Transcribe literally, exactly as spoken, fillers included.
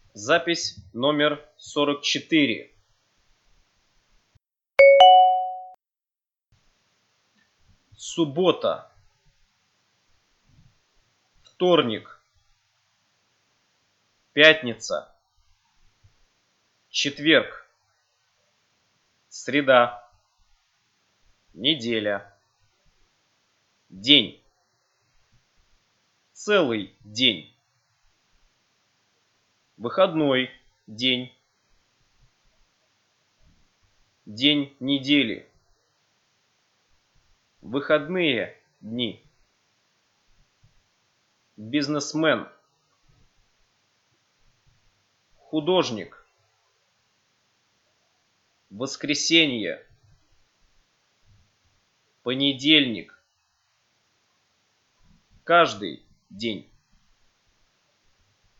Запись номер сорок четыре. Суббота. Вторник. Пятница. Четверг. Среда. Неделя. День. Целый день. Выходной день. День недели. Выходные дни. Бизнесмен. Художник. Воскресенье. Понедельник. Каждый день.